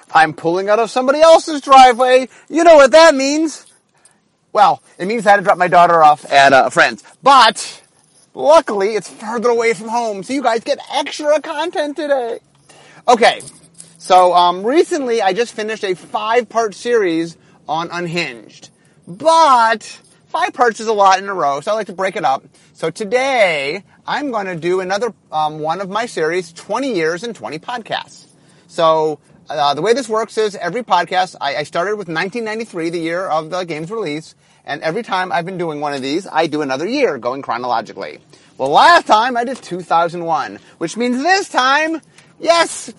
I'm pulling out of somebody else's driveway. You know what that means. Well, it means I had to drop my daughter off at a friend's. But luckily, it's further away from home, so you guys get extra content today. Okay, so recently I just finished a 5-part series on Unhinged. But 5 parts is a lot in a row, so I like to break it up. So today, I'm going to do another one of my series, 20 Years and 20 Podcasts. So the way this works is every podcast, I started with 1993, the year of the game's release, and every time I've been doing one of these, I do another year, going chronologically. Well, last time I did 2001, which means this time, yes,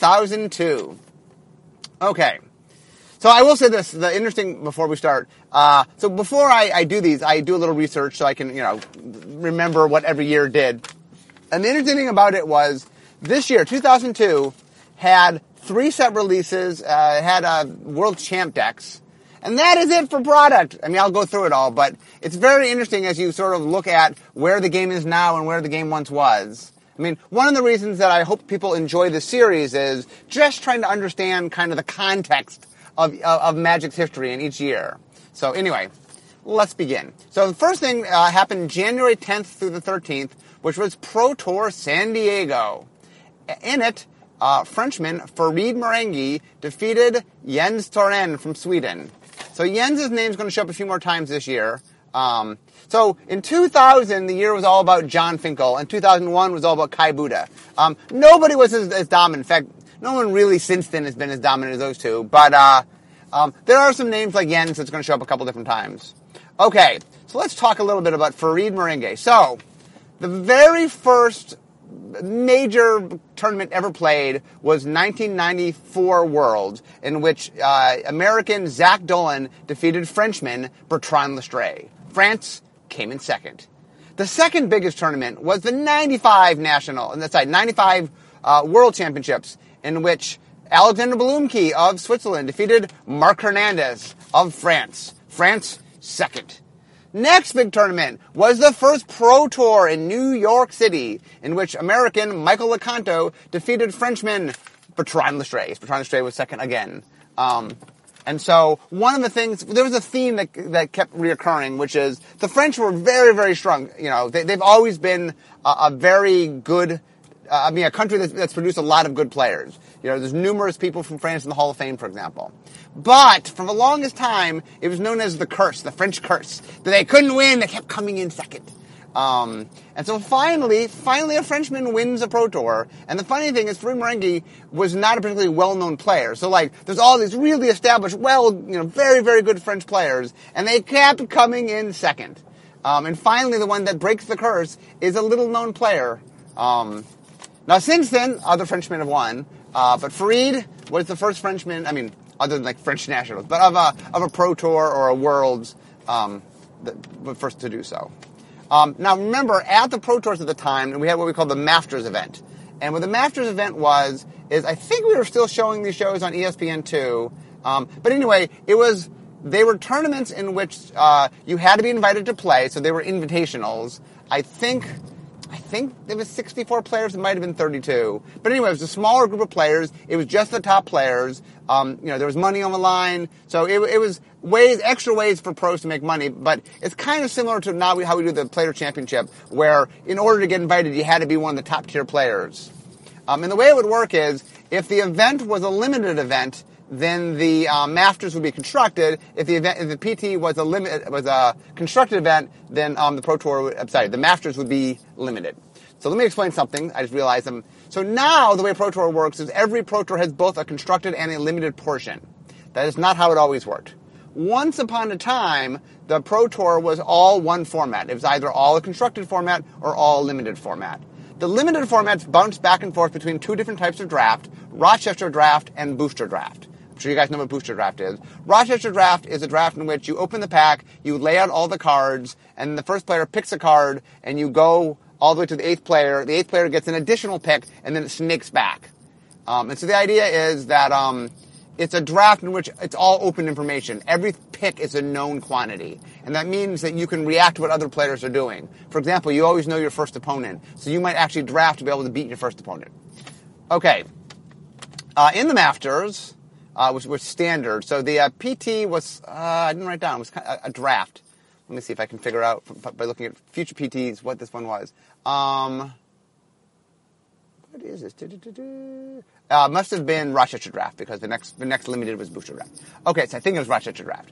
2002. Okay. So I will say this, the interesting, before we start, so before I do these, I do a little research so I can, remember what every year did. And the interesting thing about it was, this year, 2002, had 3 set releases, had World Champ decks, and that is it for product. I mean, I'll go through it all, but it's very interesting as you sort of look at where the game is now and where the game once was. I mean, one of the reasons that I hope people enjoy this series is just trying to understand kind of the context of Magic's history in each year. So anyway, let's begin. So the first thing happened January 10th through the 13th, which was Pro Tour San Diego. In it, Frenchman Farid Merengue defeated Jens Torén from Sweden. So Jens' name's going to show up a few more times this year. So in 2000, the year was all about John Finkel, and 2001 was all about Kai Buda. Nobody was as dominant. In fact, no one really since then has been as dominant as those two. But there are some names like Jens that's going to show up a couple different times. Okay, so let's talk a little bit about Farid Merengue. So the very first major tournament ever played was 1994 Worlds, in which American Zach Dolan defeated Frenchman Bertrand Lestrade. France came in second. The second biggest tournament was the 95 World Championships, in which Alexander Blumke of Switzerland defeated Marc Hernandez of France. France, second. Next big tournament was the first Pro Tour in New York City, in which American Michael Lecanto defeated Frenchman Bertrand Lestrade. Bertrand Lestrade was second again. And so one of the things, there was a theme that kept reoccurring, which is the French were very, very strong. They've always been a very good, a country that's produced a lot of good players. There's numerous people from France in the Hall of Fame, for example. But for the longest time, it was known as the curse, the French curse, that they couldn't win, they kept coming in second. And so finally a Frenchman wins a Pro Tour. And the funny thing is, Farid Merengue was not a particularly well-known player. So there's all these really established, very, very good French players, and they kept coming in second. And finally, the one that breaks the curse is a little-known player. Now, since then, other Frenchmen have won. But Farid was the first Frenchman, other than French nationals, but of a Pro Tour or a Worlds, the first to do so. Now remember, at the Pro Tours at the time, we had what we called the Masters event. And what the Masters event is I think we were still showing these shows on ESPN2. But anyway, they were tournaments in which, you had to be invited to play, so they were invitationals. I think there was 64 players. It might have been 32. But anyway, it was a smaller group of players. It was just the top players. There was money on the line. So it was extra ways for pros to make money. But it's kind of similar to now how we do the Player Championship, where in order to get invited, you had to be one of the top tier players. And the way it would work is, if the event was a limited event, then the Masters would be constructed. If the PT was a constructed event, then the Masters would be limited. So let me explain something. I just realized them. So now the way Pro Tour works is every Pro Tour has both a constructed and a limited portion. That is not how it always worked. Once upon a time, the Pro Tour was all one format. It was either all a constructed format or all a limited format. The limited formats bounced back and forth between 2 different types of draft, Rochester draft and booster draft. I'm sure you guys know what booster draft is. Rochester draft is a draft in which you open the pack, you lay out all the cards, and the first player picks a card, and you go all the way to the 8th player. The 8th player gets an additional pick, and then it snakes back. And so the idea is that it's a draft in which it's all open information. Every pick is a known quantity. And that means that you can react to what other players are doing. For example, you always know your first opponent. So you might actually draft to be able to beat your first opponent. Okay. In the Masters, was standard. So the PT was, I didn't write down, it was kind of a draft. Let me see if I can figure out by looking at future PTs what this one was. What is this? Must have been Rochester Draft, because the next limited was Booster Draft. Okay, so I think it was Rochester Draft.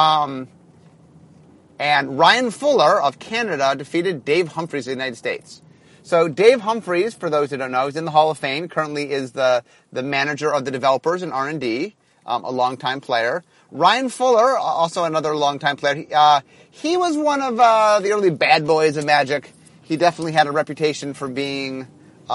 And Ryan Fuller of Canada defeated Dave Humphries of the United States. So Dave Humphries, for those who don't know, is in the Hall of Fame. Currently is the manager of the developers in R&D, a longtime player. Ryan Fuller, also another longtime player. He was one of the early bad boys of Magic. He definitely had a reputation for being.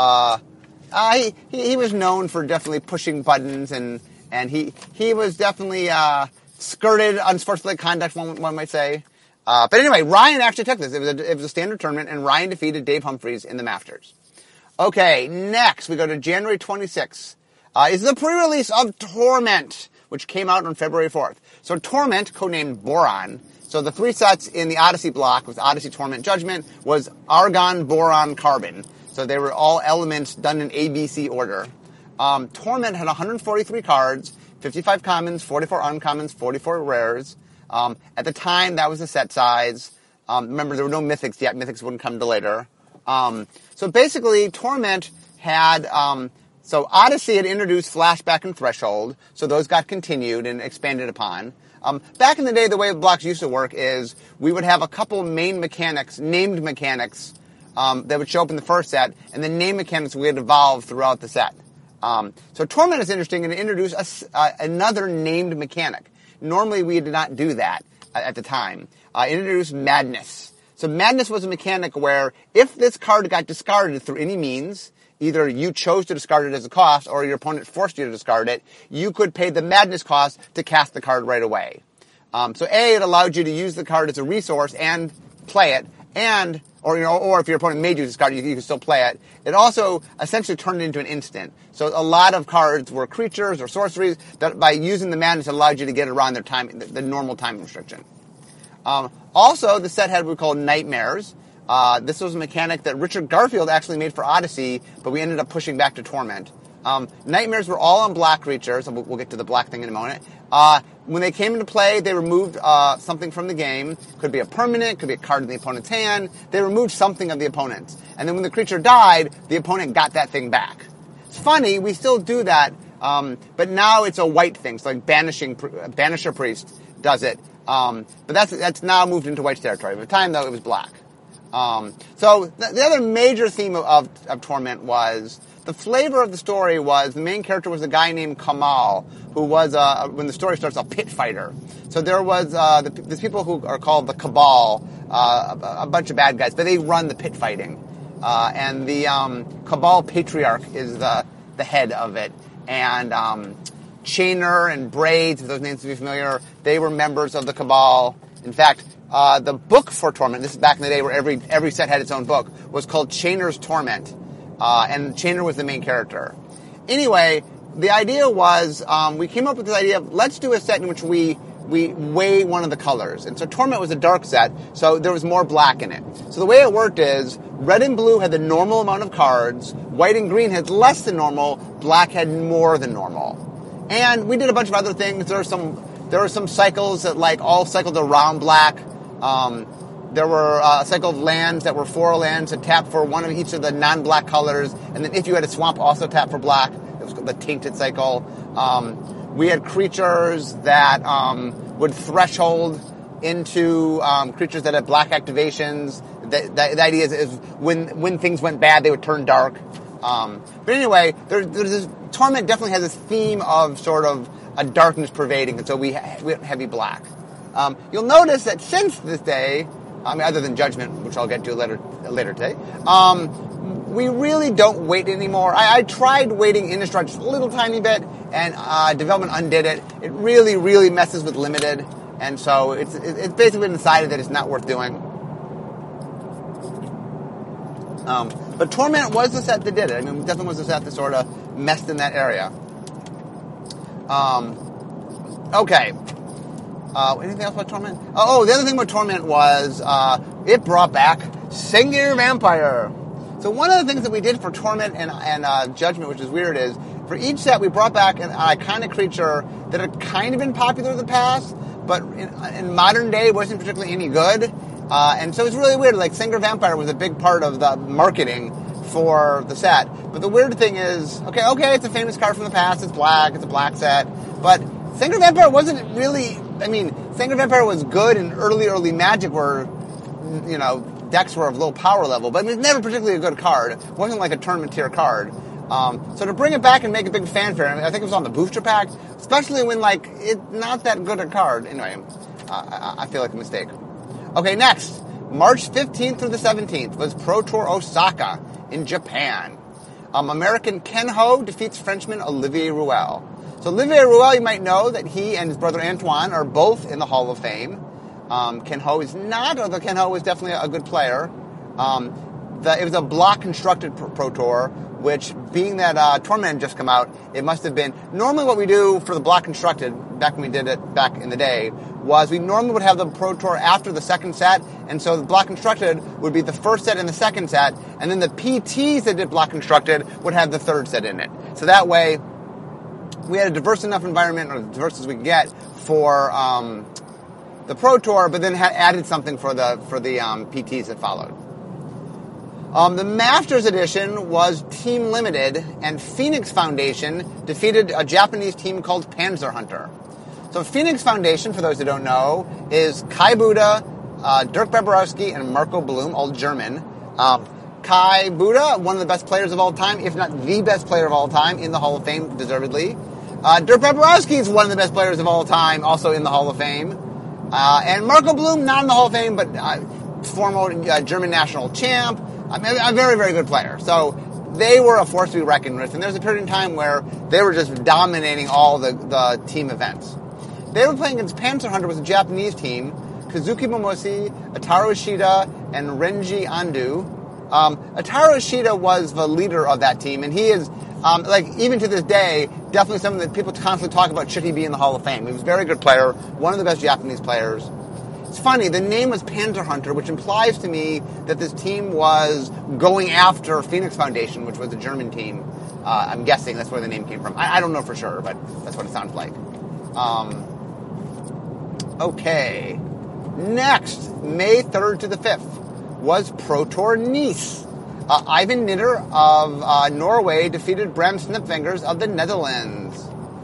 He was known for definitely pushing buttons, and he was definitely skirted unsportsmanlike conduct, one might say. But anyway, Ryan actually took this. It was a standard tournament, and Ryan defeated Dave Humphries in the Masters. Okay, next we go to January 26th. Is the pre-release of Torment, which came out on February 4th. So Torment, codenamed Boron. So the 3 sets in the Odyssey block with Odyssey, Torment, Judgment was Argon, Boron, Carbon. So they were all elements done in ABC order. Torment had 143 cards, 55 commons, 44 uncommons, 44 rares. At the time, that was the set size. Remember, there were no mythics yet. Mythics wouldn't come till later. So basically, Torment had... So Odyssey had introduced Flashback and Threshold, so those got continued and expanded upon. Back in the day, the way blocks used to work is we would have a couple main mechanics, named mechanics, that would show up in the first set, and the name mechanics would evolve throughout the set. So Torment is interesting, and it introduced another named mechanic. Normally, we did not do that at the time. It introduced Madness. So Madness was a mechanic where if this card got discarded through any means, either you chose to discard it as a cost or your opponent forced you to discard it, you could pay the Madness cost to cast the card right away. So A, it allowed you to use the card as a resource and play it, or if your opponent made you discard it, you could still play it. It also essentially turned it into an instant. So a lot of cards were creatures or sorceries that by using the Madness allowed you to get around their time, the normal time restriction. Also, the set had what we call Nightmares. This was a mechanic that Richard Garfield actually made for Odyssey, but we ended up pushing back to Torment. Nightmares were all on black creatures, and we'll get to the black thing in a moment. When they came into play, they removed something from the game. Could be a permanent, could be a card in the opponent's hand. They removed something of the opponent's. And then when the creature died, the opponent got that thing back. It's funny, we still do that, but now it's a white thing. So like Banisher Priest does it. But that's now moved into white territory. At the time, though, it was black. So the other major theme of Torment was the flavor of the story was the main character was a guy named Kamal, who was, when the story starts, a pit fighter. So there was these people who are called the Cabal, a bunch of bad guys, but they run the pit fighting. And the Cabal Patriarch is the head of it. And Chainer and Braids, if those names to be familiar, they were members of the Cabal. In fact, the book for Torment, this is back in the day where every set had its own book, was called Chainer's Torment. And Chainer was the main character. Anyway, the idea was, we came up with this idea of, let's do a set in which we weigh one of the colors. And so Torment was a dark set, so there was more black in it. So the way it worked is, red and blue had the normal amount of cards, white and green had less than normal, black had more than normal. And we did a bunch of other things. There were some cycles that all cycled around black. There were a cycle of lands that were 4 lands that tapped for one of each of the non-black colors. And then if you had a swamp, also tap for black. It was the Tainted cycle. We had creatures that would threshold into creatures that had black activations. The idea is when things went bad, they would turn dark. But anyway, there's this, Torment definitely has this theme of sort of a darkness pervading, and so we have heavy black. You'll notice that since this day, other than Judgment, which I'll get to later today, we really don't wait anymore. I tried waiting Innistrad just a little tiny bit, and development undid it. It really, really messes with limited, and so it's basically been decided that it's not worth doing. But Torment was the set that did it. Definitely was the set that sort of messed in that area. Okay. Anything else about Torment? Oh, the other thing about Torment was it brought back Sengir Vampire. So one of the things that we did for Torment and Judgment, which is weird, is For each set, we brought back an iconic creature that had kind of been popular in the past, but in modern day wasn't particularly any good. And so it's really weird. Like, Sengir Vampire was a big part of the marketing for the set. But the weird thing is, okay, it's a famous card from the past. It's a black set. But Sengir Vampire wasn't really... I mean, Sengir Vampire was good in early Magic where, decks were of low power level. But it was never particularly a good card. It wasn't like a tournament tier card. So to bring it back and make a big fanfare, I think it was on the booster pack, especially when, it's not that good a card. Anyway, I feel like a mistake. Okay, next. March 15th through the 17th was Pro Tour Osaka in Japan. American Ken Ho defeats Frenchman Olivier Rouel. So Olivier Rouel, you might know that he and his brother Antoine are both in the Hall of Fame. Ken Ho is not, although Ken Ho was definitely a good player. It was a block-constructed Pro Tour, which, being that Tournament had just come out, it must have been... Normally what we do for the block-constructed, back when we did it back in the day, was we normally would have the Pro Tour after the second set, and so the block-constructed would be the first set and the second set, and then the PTs that did block-constructed would have the third set in it. So that way, we had a diverse enough environment, or as diverse as we could get, for the Pro Tour, but then added something for the PTs that followed. The Masters edition was team limited, and Phoenix Foundation defeated a Japanese team called Panzer Hunter. So Phoenix Foundation, for those who don't know, is Kai Buda, Dirk Beborowski, and Marco Blum, all German. Kai Buda, one of the best players of all time, if not the best player of all time, in the Hall of Fame, deservedly. Dirk Beborowski is one of the best players of all time, also in the Hall of Fame. And Marco Blum, not in the Hall of Fame, but former German national champ. I mean, a very, very good player. So they were a force to be reckoned with, and there was a period in time where they were just dominating all the team events. They were playing against Panzer Hunter, was a Japanese team, Kazuki Momoshi, Ataru Ishida, and Renji Andu. Ataru Ishida was the leader of that team, and he is, even to this day, definitely something that people constantly talk about, should he be in the Hall of Fame. He was a very good player, one of the best Japanese players. It's funny, the name was Panzer Hunter, which implies to me that this team was going after Phoenix Foundation, which was a German team. I'm guessing that's where the name came from. I don't know for sure, but that's what it sounds like. Okay. Next, May 3rd to the 5th, was Pro Tour Nice. Ivan Nitter of Norway defeated Bram Snipfingers of the Netherlands.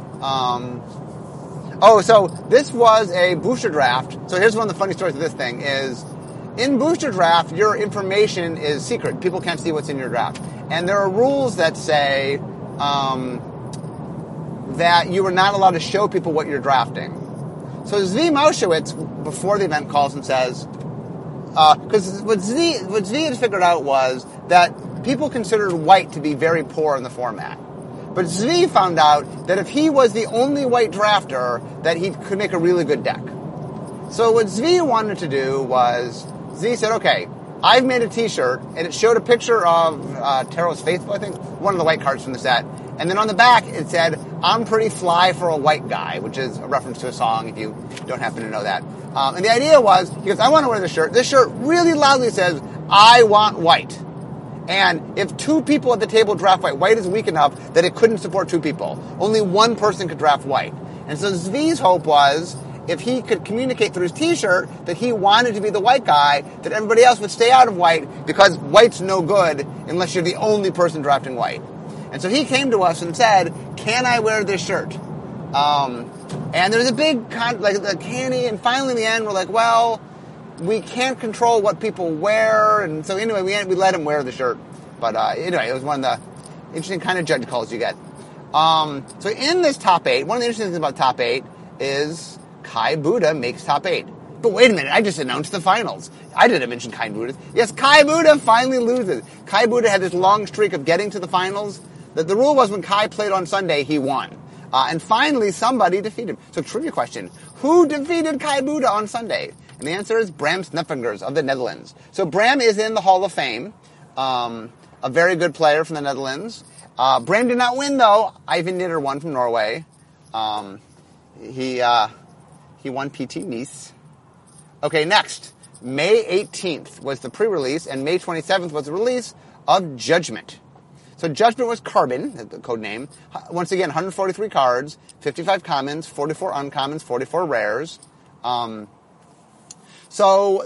So this was a booster draft. So here's one of the funny stories of this thing is, in booster draft, your information is secret. People can't see what's in your draft. And there are rules that say that you are not allowed to show people what you're drafting. So Zvi Maushowitz, before the event, calls and says, because what Zvi had figured out was that people considered white to be very poor in the format. But Zvi found out that if he was the only white drafter, that he could make a really good deck. So what Zvi wanted to do was, Zvi said, okay, I've made a t-shirt, and it showed a picture of Taros Faithful, I think, one of the white cards from the set. And then on the back, it said, I'm pretty fly for a white guy, which is a reference to a song, if you don't happen to know that. And the idea was, he goes, I want to wear this shirt. This shirt really loudly says, I want white. And if two people at the table draft white is weak enough that it couldn't support two people. Only one person could draft white. And so Zvi's hope was, if he could communicate through his t-shirt that he wanted to be the white guy, that everybody else would stay out of white, because white's no good unless you're the only person drafting white. And so he came to us and said, can I wear this shirt? And there's a big, canny, and finally in the end we're like, well, we can't control what people wear, and so anyway, we let him wear the shirt. But anyway, it was one of the interesting kind of judge calls you get. So in this top 8, one of the interesting things about top 8 is Kai Buda makes top 8. But wait a minute, I just announced the finals. I didn't mention Kai Buda. Yes, Kai Buda finally loses. Kai Buda had this long streak of getting to the finals. The rule was when Kai played on Sunday, he won. And finally, somebody defeated him. So trivia question, who defeated Kai Buda on Sunday? And the answer is Bram Snipfingers of the Netherlands. So Bram is in the Hall of Fame, a very good player from the Netherlands. Bram did not win, though. Ivan Nitter won from Norway. He won PT Nice. Okay, next. May 18th was the pre-release, and May 27th was the release of Judgment. So Judgment was Carbon, the code name. Once again, 143 cards, 55 commons, 44 uncommons, 44 rares. So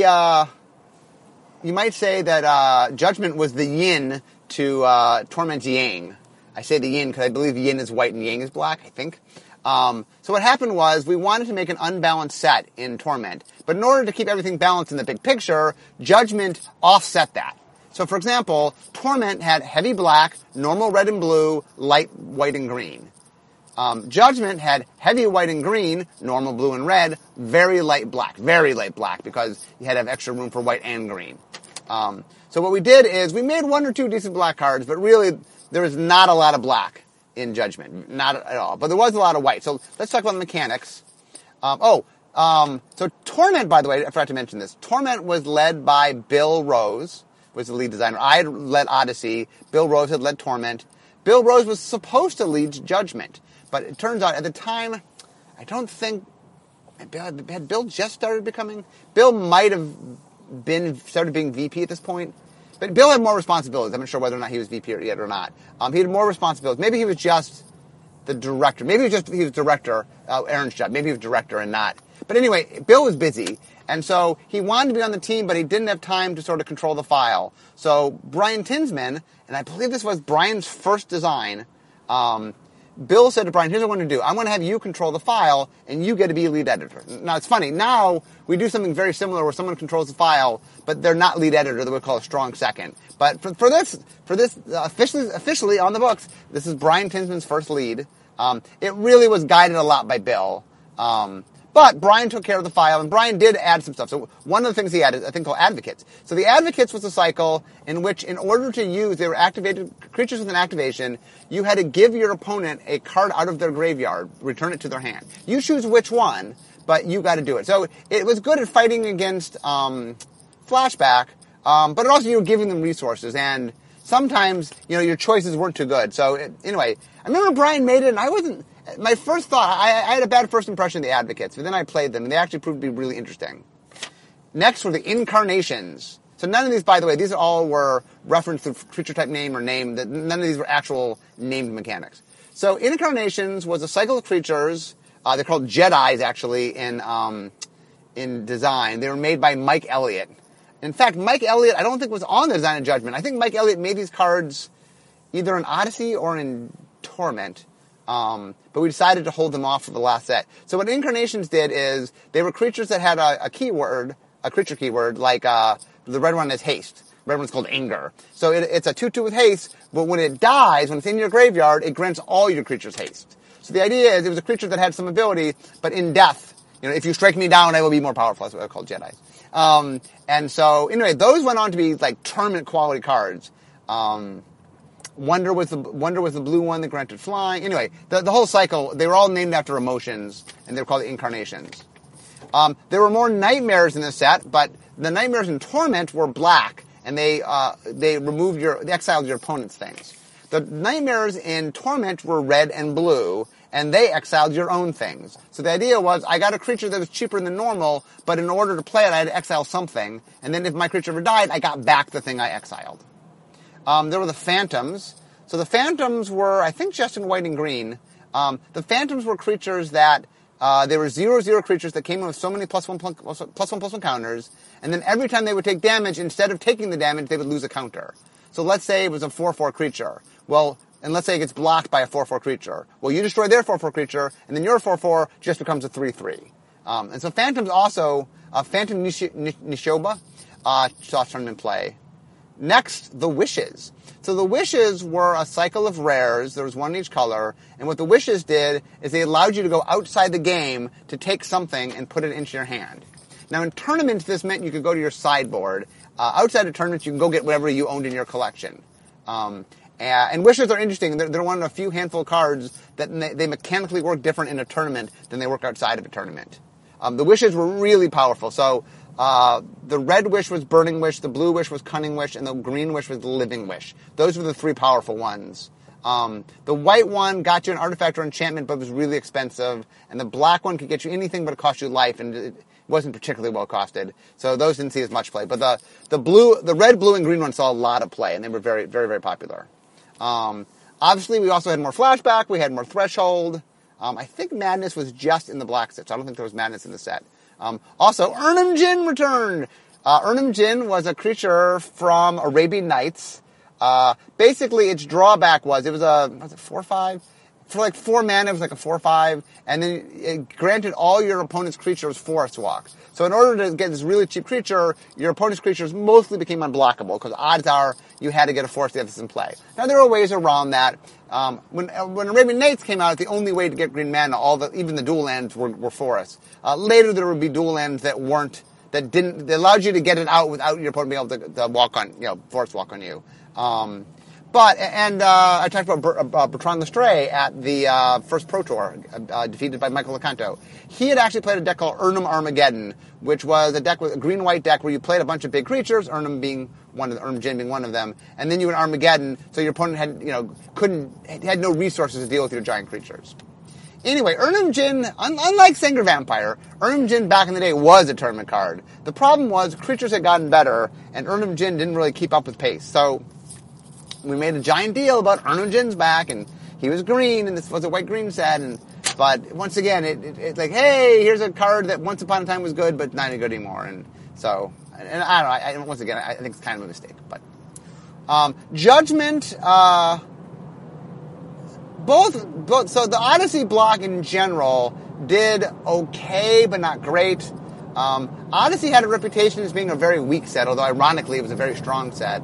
you might say that Judgment was the yin to Torment's yang. I say the yin because I believe yin is white and yang is black, I think. So what happened was we wanted to make an unbalanced set in Torment. But in order to keep everything balanced in the big picture, Judgment offset that. So for example, Torment had heavy black, normal red and blue, light white and green. Judgment had heavy white and green, normal blue and red, very light black because you had to have extra room for white and green. So what we did is we made one or two decent black cards, but really there was not a lot of black in Judgment, not at all. But there was a lot of white. So let's talk about the mechanics. So Torment, by the way, I forgot to mention this. Torment was led by Bill Rose, was the lead designer. I had led Odyssey. Bill Rose had led Torment. Bill Rose was supposed to lead Judgment, but it turns out at the time, I don't think, had Bill just started becoming, Bill might have started being VP at this point, but Bill had more responsibilities. I'm not sure whether or not he was VP yet or not. He had more responsibilities. Maybe he was just the director. Maybe he was director, Aaron's job. Maybe he was director and not. But anyway, Bill was busy. And so he wanted to be on the team, but he didn't have time to sort of control the file. So Brian Tinsman, and I believe this was Brian's first design, Bill said to Brian, here's what I'm going to do. I'm going to have you control the file, and you get to be lead editor. Now, it's funny. Now, we do something very similar where someone controls the file, but they're not lead editor. They would call a strong second. But for this officially on the books, this is Brian Tinsman's first lead. It really was guided a lot by Bill. But Brian took care of the file, and Brian did add some stuff. So one of the things he added is a thing called Advocates. So the Advocates was a cycle in which, in order to use, they were activated, creatures with an activation, you had to give your opponent a card out of their graveyard, return it to their hand. You choose which one, but you got to do it. So it was good at fighting against Flashback, but also you were giving them resources, and sometimes, your choices weren't too good. So anyway, I remember Brian made it, and I wasn't... My first thought, I had a bad first impression of the Advocates, but then I played them, and they actually proved to be really interesting. Next were the Incarnations. So none of these, by the way, these all were referenced to creature type name or name. None of these were actual named mechanics. So Incarnations was a cycle of creatures. They're called Jedis, actually, in design. They were made by Mike Elliott. In fact, Mike Elliott, I don't think was on the design of Judgment. I think Mike Elliott made these cards either in Odyssey or in Torment. But we decided to hold them off for the last set. So what Incarnations did is they were creatures that had a keyword, a creature keyword, like the red one is haste. The red one's called anger. So it's a 2/2 with haste, but when it dies, when it's in your graveyard, it grants all your creatures haste. So the idea is it was a creature that had some ability, but in death, if you strike me down, I will be more powerful. That's what they're called, Jedis. And so anyway, those went on to be like tournament quality cards. Wonder was the blue one that granted flying. Anyway, the whole cycle, they were all named after emotions, and they were called the Incarnations. There were more nightmares in this set, but the nightmares in Torment were black, and they exiled your opponent's things. The nightmares in Torment were red and blue, and they exiled your own things. So the idea was, I got a creature that was cheaper than normal, but in order to play it, I had to exile something, and then if my creature ever died, I got back the thing I exiled. There were the Phantoms. So the Phantoms were, I think, just in white and green. The Phantoms were creatures that, they were 0/0 creatures that came in with so many +1/+1 counters, and then every time they would take damage, instead of taking the damage, they would lose a counter. So let's say it was a 4/4 creature. Well, and let's say it gets blocked by a 4/4 creature. Well, you destroy their 4/4 creature, and then your 4/4 just becomes a 3/3. And so Phantoms also, Phantom Nishoba, saw tournament play. Next, the Wishes. So the Wishes were a cycle of rares. There was one in each color. And what the Wishes did is they allowed you to go outside the game to take something and put it into your hand. Now, in tournaments, this meant you could go to your sideboard. Outside of tournaments, you can go get whatever you owned in your collection. And Wishes are interesting. They're one of a few handful of cards that they mechanically work different in a tournament than they work outside of a tournament. The Wishes were really powerful. So the red wish was Burning Wish, the blue wish was Cunning Wish, and the green wish was the Living Wish. Those were the three powerful ones. The white one got you an artifact or enchantment, but was really expensive. And the black one could get you anything, but it cost you life, and it wasn't particularly well costed. So those didn't see as much play. But the red, blue, and green ones saw a lot of play, and they were very, very, very popular. Obviously, we also had more Flashback. We had more Threshold. I think Madness was just in the black set, so I don't think there was Madness in the set. Also, Urnam Jin returned. Urnam Jin was a creature from Arabian Nights. Basically, its drawback was it was a 4/5? For like 4 mana, it was like a 4/5, and then it granted all your opponent's creatures Forest Walk. So in order to get this really cheap creature, your opponent's creatures mostly became unblockable, because odds are you had to get a Forest Emphasis in play. Now, there are ways around that. When Arabian Nights came out, the only way to get green mana, even the dual lands were forests. Later, there would be dual lands that allowed you to get it out without your opponent being able to walk on, Forest Walk on you. I talked about Bertrand Lestray at the first Pro Tour, defeated by Michael Lecanto. He had actually played a deck called Urnam Armageddon, which was a deck with a green-white deck where you played a bunch of big creatures, Urnam Jin being one of them, and then you went Armageddon, so your opponent had no resources to deal with your giant creatures. Anyway, Urnam Jin, unlike Sengir Vampire, Urnam Jin back in the day was a tournament card. The problem was creatures had gotten better, and Urnam Jin didn't really keep up with pace. So we made a giant deal about Urnam Jin's back, and he was green, and this was a white-green set. But once again, it's like, hey, here's a card that once upon a time was good, but not any good anymore. And so, and I don't know. Once again, I think it's kind of a mistake. But Judgment. Both. So the Odyssey block in general did okay, but not great. Odyssey had a reputation as being a very weak set, although ironically it was a very strong set.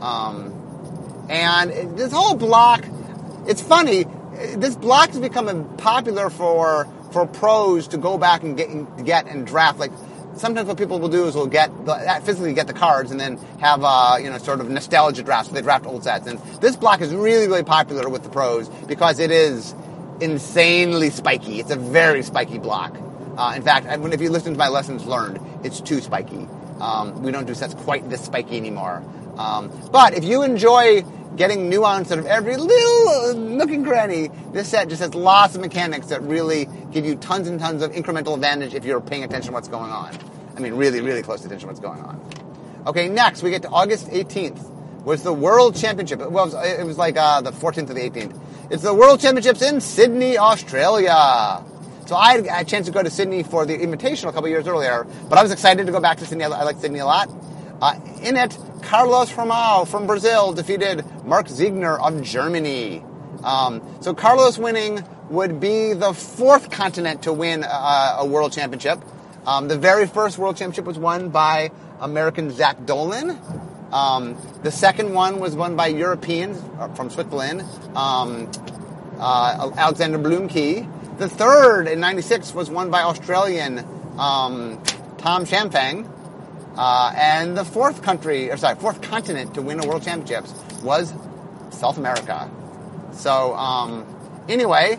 And this whole block, it's funny. This block has become popular for pros to go back and get and draft. Like sometimes what people will do is physically get the cards and then have sort of nostalgia drafts. So they draft old sets, and this block is really, really popular with the pros because it is insanely spiky. It's a very spiky block. In fact, if you listen to my lessons learned, it's too spiky. We don't do sets quite this spiky anymore. But if you enjoy getting nuance out of every little nook and cranny, this set just has lots of mechanics that really give you tons and tons of incremental advantage if you're paying attention to what's going on. I mean, really, really close attention to what's going on. Okay, next, we get to August 18th, was the World Championship. Well, it was like the 14th to the 18th. It's the World Championships in Sydney, Australia. So I had a chance to go to Sydney for the Invitational a couple years earlier, but I was excited to go back to Sydney. I like Sydney a lot. In it, Carlos Romao from Brazil defeated Mark Ziegner of Germany. So Carlos winning would be the 4th continent to win a world championship. The very first world championship was won by American Zach Dolan. The second one was won by Europeans from Switzerland, Alexander Blumkey. The third in '96 was won by Australian Tom Champagne. And the fourth continent to win a world championships was South America. So, anyway,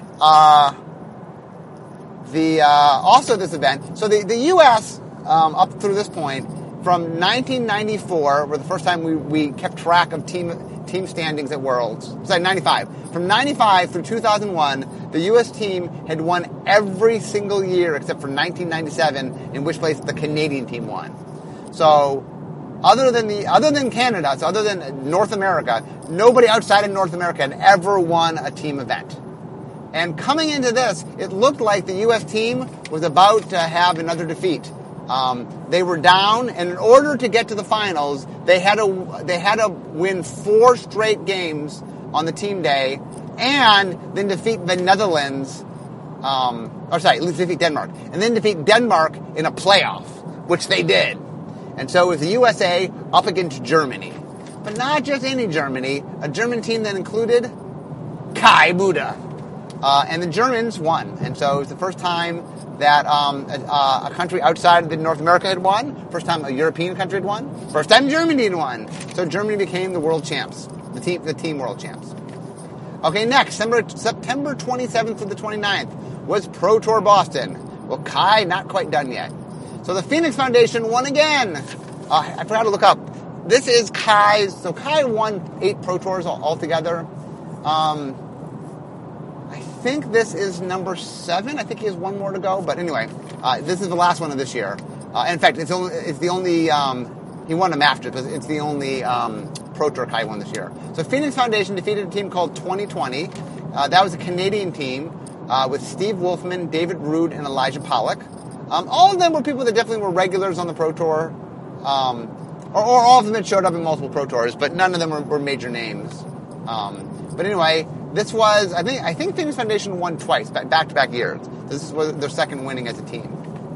also this event, so the U.S., up through this point, from 1994, were the first time we kept track of team standings at Worlds. Sorry, 95. From 95 through 2001, the U.S. team had won every single year except for 1997, in which place the Canadian team won. So, other than Canada, so other than North America, nobody outside of North America had ever won a team event. And coming into this, it looked like the U.S. team was about to have another defeat. They were down, and in order to get to the finals, they had to win 4 straight games on the team day, and then defeat the Netherlands. Defeat Denmark, and then defeat Denmark in a playoff, which they did. And so it was the USA up against Germany. But not just any Germany, a German team that included Kai Buda. And the Germans won. And so it was the first time that a country outside of North America had won. First time a European country had won. First time Germany had won. So Germany became the world champs. The team world champs. Okay, next, September 27th to the 29th was Pro Tour Boston. Well, Kai not quite done yet. So the Phoenix Foundation won again. I forgot to look up. This is Kai's. So Kai won 8 Pro Tours altogether. I think this is number 7. I think he has one more to go. But anyway, this is the last one of this year. In fact, it's the only. He won a Masters, but it's the only Pro Tour Kai won this year. So Phoenix Foundation defeated a team called 2020. That was a Canadian team with Steve Wolfman, David Rude, and Elijah Pollock. All of them were people that definitely were regulars on the Pro Tour. Or all of them had showed up in multiple Pro Tours, but none of them were major names. But anyway, this was, I think Phoenix Foundation won twice, back-to-back years. This was their second winning as a team.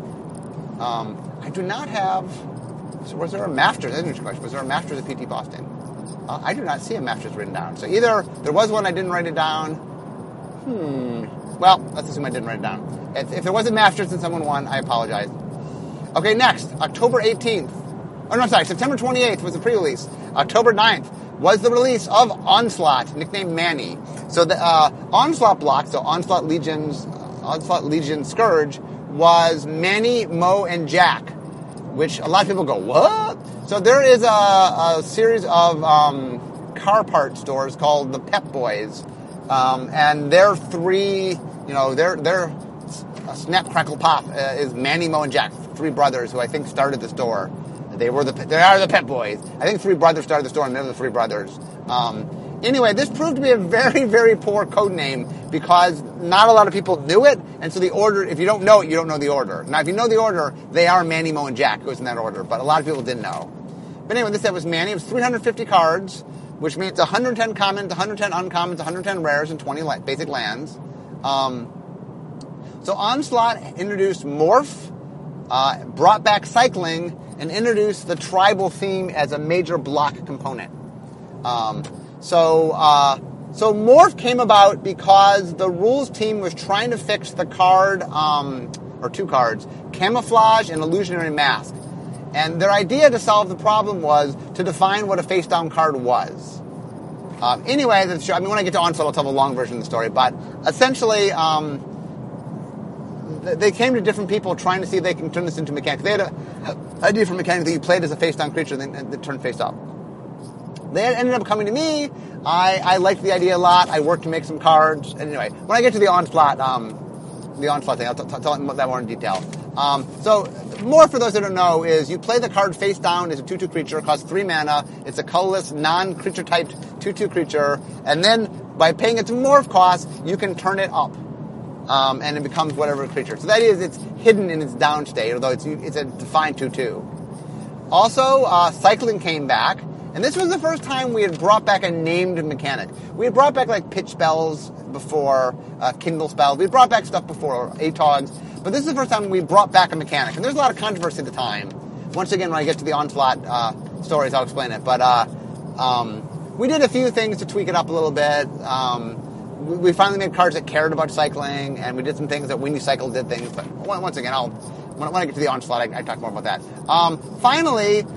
I do not have... So was there a Masters? That's an interesting question. Was there a Masters at PT Boston? I do not see a Masters written down. So either there was one, I didn't write it down. Well, let's assume I didn't write it down. If there was a Masters and someone won, I apologize. Okay, next, October 18th. Oh, no, I'm sorry, September 28th was the pre-release. October 9th was the release of Onslaught, nicknamed Manny. So the Onslaught block, so Onslaught Legion Scourge, was Manny, Mo, and Jack, which a lot of people go, what? So there is a series of car part stores called the Pep Boys, and their three, their Snap, Crackle, Pop is Manny, Mo, and Jack, three brothers who I think started the store. They are the Pep Boys. I think three brothers started the store, and they're the three brothers. Anyway, this proved to be a very, very poor code name because not a lot of people knew it, and so the order, if you don't know it, you don't know the order. Now, if you know the order, they are Manny, Mo, and Jack. It goes in that order, but a lot of people didn't know. But anyway, this set was Manny. It was 350 cards, which means 110 commons, 110 uncommons, 110 rares, and 20 basic lands. So Onslaught introduced Morph, brought back cycling, and introduced the tribal theme as a major block component. So Morph came about because the rules team was trying to fix the card, or two cards, Camouflage and Illusionary Mask. And their idea to solve the problem was to define what a face-down card was. Anyway, when I get to Onslaught, I'll tell the long version of the story, but essentially, they came to different people trying to see if they can turn this into mechanics. They had an idea for mechanics that you played as a face-down creature and then turned face-up. They ended up coming to me. I liked the idea a lot. I worked to make some cards. Anyway, when I get to the Onslaught thing, I'll tell that more in detail. So, more for those that don't know, is you play the card face down as a 2/2 creature. It costs 3 mana. It's a colorless, non-creature typed 2/2 creature. And then, by paying its morph cost, you can turn it up. And it becomes whatever creature. So that is, it's hidden in its down state, although it's a defined 2/2. Also, cycling came back. And this was the first time we had brought back a named mechanic. We had brought back like pitch spells before, Kindle spells. We had brought back stuff before, ATOGs. But this is the first time we brought back a mechanic. And there's a lot of controversy at the time. Once again, when I get to the Onslaught stories, I'll explain it. But we did a few things to tweak it up a little bit. We finally made cards that cared about cycling. And we did some things that When You Cycle did things. But once again, when I get to the Onslaught, I talk more about that. Finally,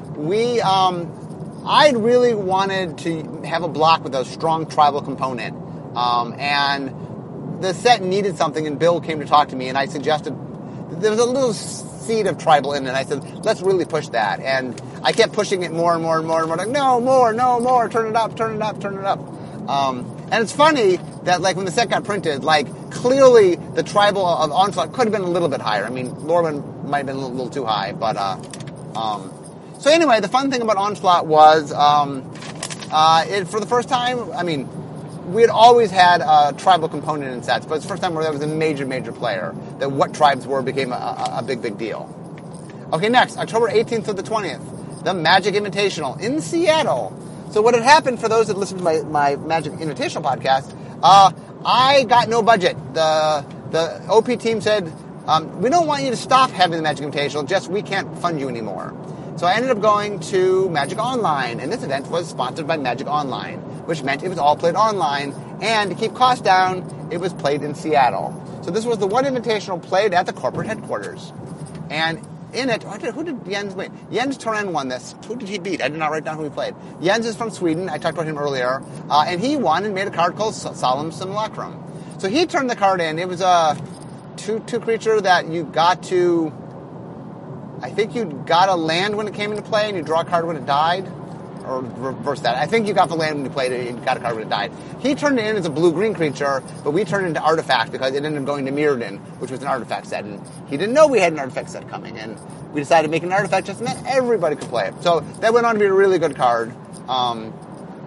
I really wanted to have a block with a strong tribal component. And the set needed something, and Bill came to talk to me, and I suggested, there was a little seed of tribal in it, and I said, let's really push that. And I kept pushing it more and more and more and more, like, no more, turn it up. And it's funny that, like, when the set got printed, like, clearly the tribal of Onslaught could have been a little bit higher. I mean, Lorman might have been a little too high, but, so anyway, the fun thing about Onslaught was, for the first time, I mean, we had always had a tribal component in sets, but it's the first time where there was a major, major player, that what tribes were became a big, big deal. Okay, next, October 18th to the 20th, the Magic Invitational in Seattle. So what had happened, for those that listened to my Magic Invitational podcast, I got no budget. The OP team said, we don't want you to stop having the Magic Invitational, just we can't fund you anymore. So I ended up going to Magic Online, and this event was sponsored by Magic Online, which meant it was all played online, and to keep costs down, it was played in Seattle. So this was the one invitational played at the corporate headquarters. And in it, who did Jens win? Jens Torren won this. Who did he beat? I did not write down who he played. Jens is from Sweden. I talked about him earlier. And he won and made a card called Solemn Simulacrum. So he turned the card in. It was a 2/2 creature that you got to... I think you got a land when it came into play, and you draw a card when it died. Or reverse that. I think you got the land when you played it, and you got a card when it died. He turned it in as a blue-green creature, but we turned it into Artifact because it ended up going to Mirrodin, which was an Artifact set. And he didn't know we had an Artifact set coming, and we decided to make an Artifact just meant everybody could play it. So that went on to be a really good card.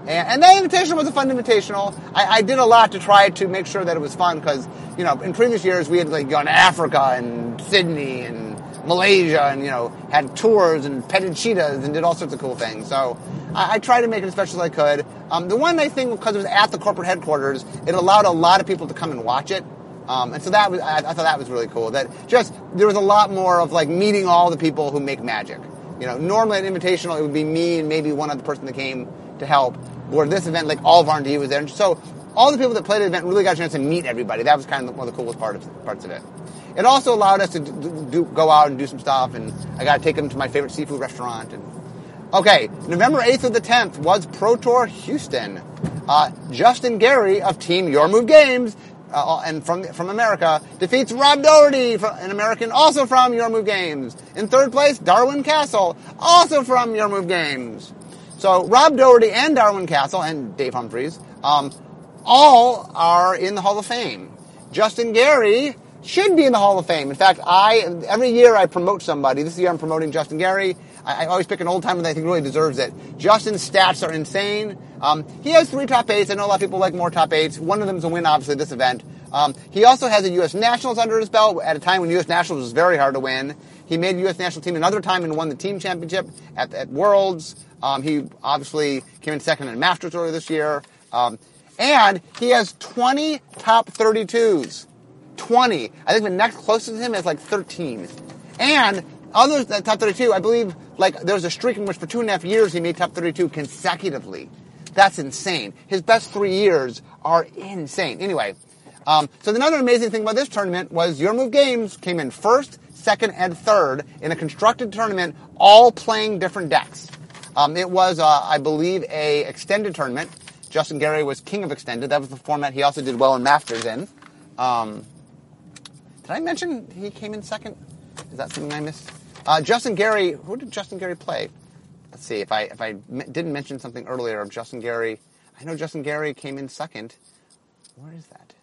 And that invitational was a fun invitational. I did a lot to try to make sure that it was fun because, in previous years we had gone to Africa and Sydney and Malaysia and, had tours and petted cheetahs and did all sorts of cool things. So I tried to make it as special as I could. The one nice thing, because it was at the corporate headquarters, it allowed a lot of people to come and watch it. And so that was, I thought that was really cool. That there was a lot more of meeting all the people who make magic. Normally at Invitational it would be me and maybe one other person that came to help. Where this event, all of R&D was there. And so all the people that played the event really got a chance to meet everybody. That was kind of one of the coolest parts of it. It also allowed us to go out and do some stuff, and I got to take them to my favorite seafood restaurant. Okay, November 8th through the 10th was Pro Tour Houston. Justin Gary of Team Your Move Games, and from America, defeats Rob Doherty, an American also from Your Move Games. In third place, Darwin Castle, also from Your Move Games. So Rob Doherty and Darwin Castle and Dave Humphreys all are in the Hall of Fame. Justin Gary should be in the Hall of Fame. In fact, every year I promote somebody. This year I'm promoting Justin Gary. I always pick an old timer that I think really deserves it. Justin's stats are insane. He has 3 top 8s. I know a lot of people like more top 8s. One of them is a win, obviously, this event. He also has a U.S. Nationals under his belt at a time when U.S. Nationals was very hard to win. He made the U.S. National team another time and won the team championship at Worlds. He obviously came in second in Masters earlier this year. And he has 20 top 32s. 20. I think the next closest to him is 13. And others that top 32, I believe, there was a streak in which for 2.5 years he made top 32 consecutively. That's insane. His best 3 years are insane. Anyway, so another amazing thing about this tournament was Your Move Games came in first, second, and third in a constructed tournament, all playing different decks. It was, I believe, a extended tournament. Justin Gary was king of extended. That was the format he also did well in Masters in. Did I mention he came in second? Is that something I missed? Justin Gary, who did Justin Gary play? Let's see, if I didn't mention something earlier of Justin Gary. I know Justin Gary came in second. Where is that?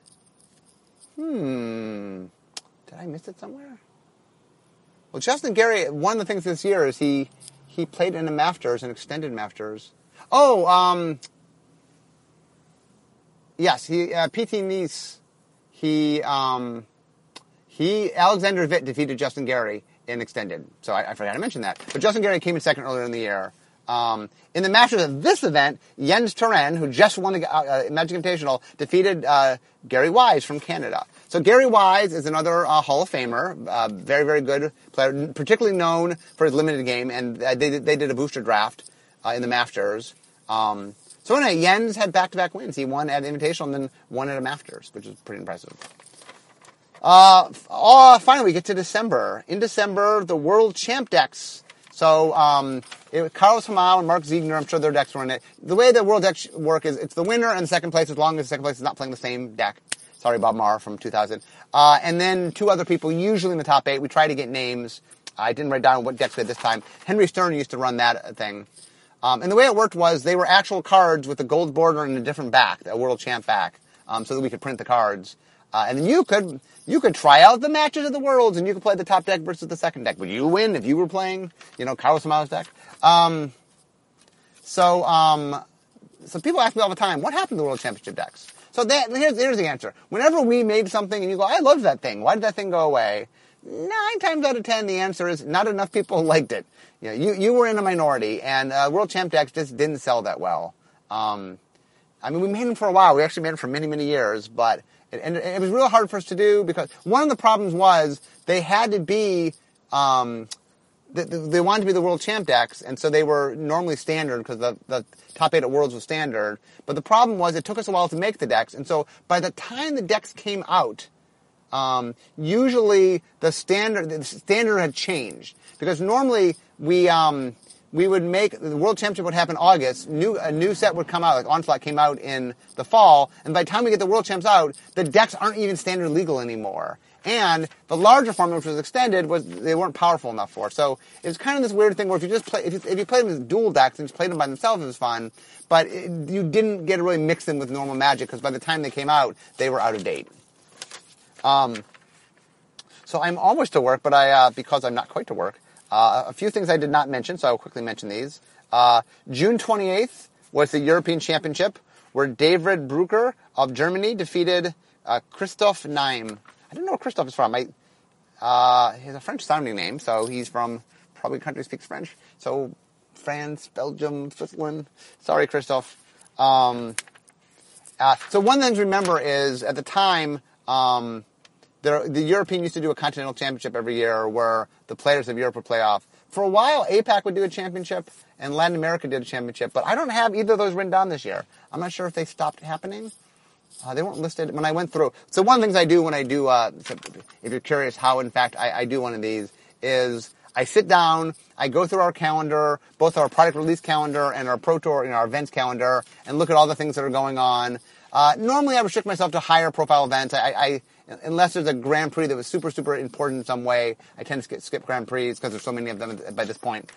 Did I miss it somewhere? Well, Justin Gary, one of the things this year is he played in a Masters, an extended Masters. Yes, PT Nice, Alexander Witt defeated Justin Gary in extended. So I forgot to mention that. But Justin Gary came in second earlier in the year. In the Masters of this event, Jens Turen, who just won the Magic Invitational, defeated Gary Wise from Canada. So Gary Wise is another Hall of Famer, very, very good player, particularly known for his limited game, and they did a booster draft in the Masters. So anyway, Jens had back-to-back wins. He won at Invitational and then won at a Masters, which is pretty impressive. Finally, we get to December. In December, the World Champ decks. So, Carlos Hamao and Mark Ziegner, I'm sure their decks were in it. The way the World decks work is it's the winner and the second place, as long as the second place is not playing the same deck. Sorry, Bob Marr from 2000. And then 2 other people, usually in the top 8. We try to get names. I didn't write down what decks they had this time. Henry Stern used to run that thing. And the way it worked was they were actual cards with a gold border and a different back, a World Champ back, so that we could print the cards. And then you could try out the matches of the Worlds, and you could play the top deck versus the second deck. Would you win if you were playing, Carlos Hamao's deck? So people ask me all the time, what happened to the World Championship decks? So here's the answer. Whenever we made something and you go, I love that thing, why did that thing go away? 9 times out of 10, the answer is not enough people liked it. You were in a minority, and World Champ decks just didn't sell that well. We made them for a while. We actually made them for many, many years, but it was real hard for us to do because one of the problems was they had to be, they wanted to be the World Champ decks, and so they were normally standard because the top 8 at Worlds was standard. But the problem was it took us a while to make the decks, and so by the time the decks came out, usually the standard had changed because normally we would make the World Championship would happen in August. A new set would come out, like Onslaught came out in the fall, and by the time we get the World Champs out, the decks aren't even standard legal anymore. And the larger format, which was extended, they weren't powerful enough for. So it's kind of this weird thing where if you played them as dual decks and just played them by themselves, it was fun, but you didn't get to really mix them with normal Magic because by the time they came out, they were out of date. So I'm almost to work, but because I'm not quite to work, a few things I did not mention, so I'll quickly mention these. June 28th was the European Championship, where David Brugger of Germany defeated Christoph Naim. I don't know where Christoph is from. He has a French-sounding name, so he's from probably a country that speaks French. So France, Belgium, Switzerland. Sorry, Christoph. So one thing to remember is, at the time, the European used to do a continental championship every year where the players of Europe would play off. For a while, APAC would do a championship, and Latin America did a championship, but I don't have either of those written down this year. I'm not sure if they stopped happening. They weren't listed when I went through. So one of the things I do when I do, if you're curious how, in fact, I do one of these, is I sit down, I go through our calendar, both our product release calendar and our Pro Tour, our events calendar, and look at all the things that are going on. Normally I restrict myself to higher profile events. I unless there's a Grand Prix that was super, super important in some way, I tend to skip Grand Prix because there's so many of them by this point.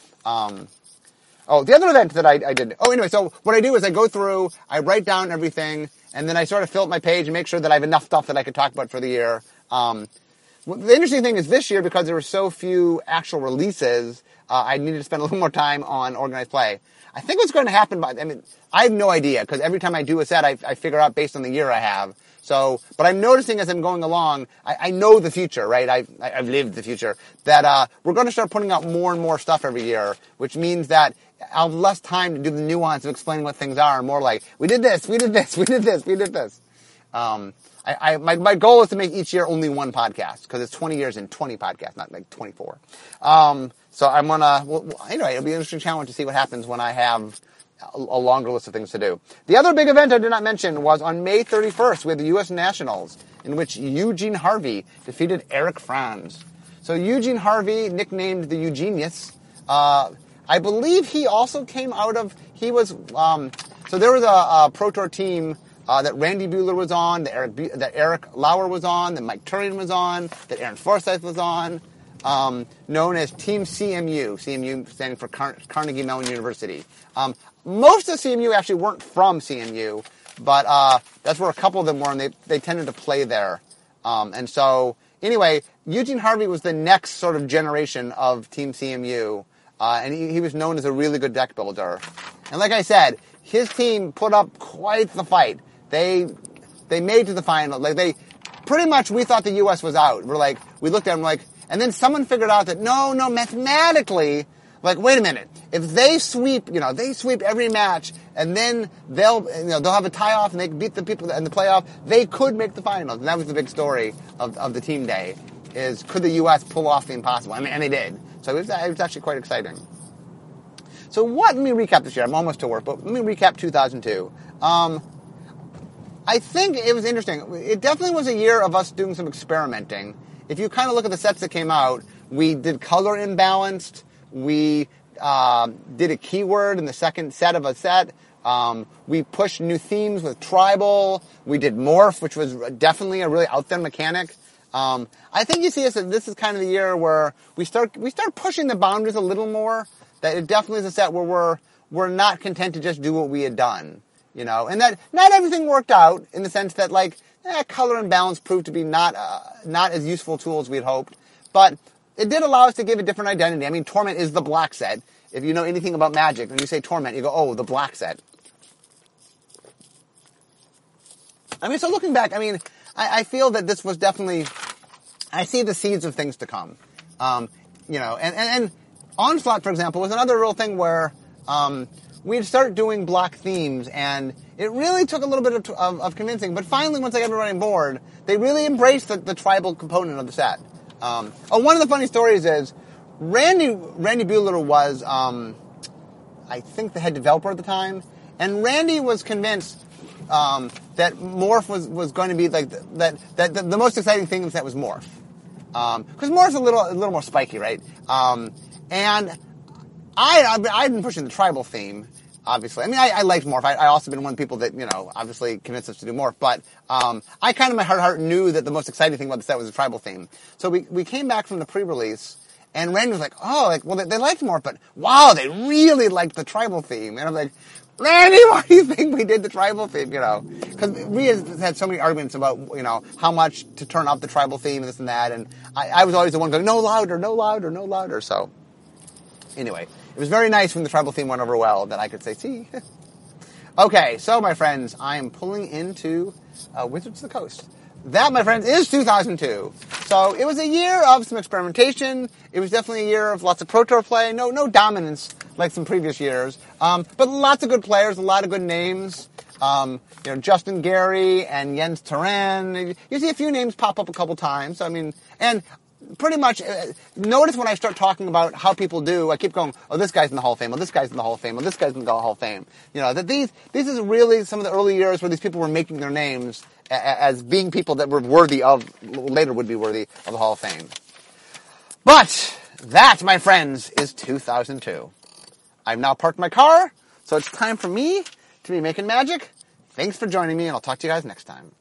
The other event that I did. Anyway, so what I do is I go through, I write down everything, and then I sort of fill up my page and make sure that I have enough stuff that I could talk about for the year. The interesting thing is this year, because there were so few actual releases, I needed to spend a little more time on organized play. I think what's going to happen, I have no idea, because every time I do a set, I figure out based on the year I have. But I'm noticing as I'm going along, I know the future, right? I've lived the future, that we're going to start putting out more and more stuff every year, which means that I'll have less time to do the nuance of explaining what things are, and more like, we did this, we did this, we did this, we did this. My goal is to make each year only one podcast, because it's 20 years and 20 podcasts, not like 24. So I'm gonna, anyway, it'll be an interesting challenge to see what happens when I have a longer list of things to do. The other big event I did not mention was on May 31st, we had the U.S. Nationals, in which Eugene Harvey defeated Eric Franz. So Eugene Harvey, nicknamed the Eugenius, I believe he also came out of, so there was a Pro Tour team that Randy Buehler was on, that Eric Lauer was on, that Mike Turian was on, that Aaron Forsythe was on, known as Team CMU. CMU standing for Carnegie Mellon University. Most of CMU actually weren't from CMU, but that's where a couple of them were, and they tended to play there. And so, anyway, Eugene Harvey was the next sort of generation of Team CMU, and he was known as a really good deck builder. And like I said, his team put up quite the fight. They made to the final. Like, pretty much we thought the U.S. was out. We looked at them like, and then someone figured out that no, mathematically, like, wait a minute. If they sweep every match, and then they'll have a tie-off and they can beat the people in the playoff, they could make the finals. And that was the big story of the team day, is could the U.S. pull off the impossible? And they did. So it was actually quite exciting. So let me recap this year. I'm almost to work, but let me recap 2002. I think it was interesting. It definitely was a year of us doing some experimenting. If you kind of look at the sets that came out, we did color imbalanced. We did a keyword in the second set of a set. We pushed new themes with tribal. We did morph, which was definitely a really out there mechanic. I think you see us. This is kind of the year where we start pushing the boundaries a little more. That it definitely is a set where we're not content to just do what we had done, and that not everything worked out in the sense that color and balance proved to be not as useful a tool as we had hoped, but it did allow us to give a different identity. I mean, Torment is the black set. If you know anything about Magic, when you say Torment, you go, oh, the black set. So looking back, I feel that this was definitely, I see the seeds of things to come. And Onslaught, for example, was another real thing where we'd start doing block themes, and it really took a little bit of convincing. But finally, once I got everybody on board, they really embraced the tribal component of the set. One of the funny stories is Randy Buehler was, I think, the head developer at the time, and Randy was convinced that Morph was going to be like that the most exciting thing in the set was Morph, because Morph's a little more spiky, right? And I've been pushing the tribal theme, obviously. I liked Morph. I also been one of the people that, obviously convinced us to do Morph. But I kind of, my heart knew that the most exciting thing about the set was the tribal theme. So we came back from the pre-release, and Randy was like, they liked Morph, but wow, they really liked the tribal theme. And I'm like, Randy, why do you think we did the tribal theme, Because we had so many arguments about, how much to turn up the tribal theme and this and that. And I was always the one going, no louder, no louder, no louder. So anyway, it was very nice when the tribal theme went over well that I could say, see. Okay, so my friends, I am pulling into Wizards of the Coast. That, my friends, is 2002. So it was a year of some experimentation. It was definitely a year of lots of Pro Tour play. No dominance like some previous years. But lots of good players, a lot of good names. Justin Gary and Jens Turan. You see a few names pop up a couple times. I mean, and pretty much, notice when I start talking about how people do, I keep going, oh, this guy's in the Hall of Fame, oh, this guy's in the Hall of Fame, oh, this guy's in the Hall of Fame. That these is really some of the early years where these people were making their names as being people that were later would be worthy of the Hall of Fame. But that, my friends, is 2002. I've now parked my car, so it's time for me to be making magic. Thanks for joining me, and I'll talk to you guys next time.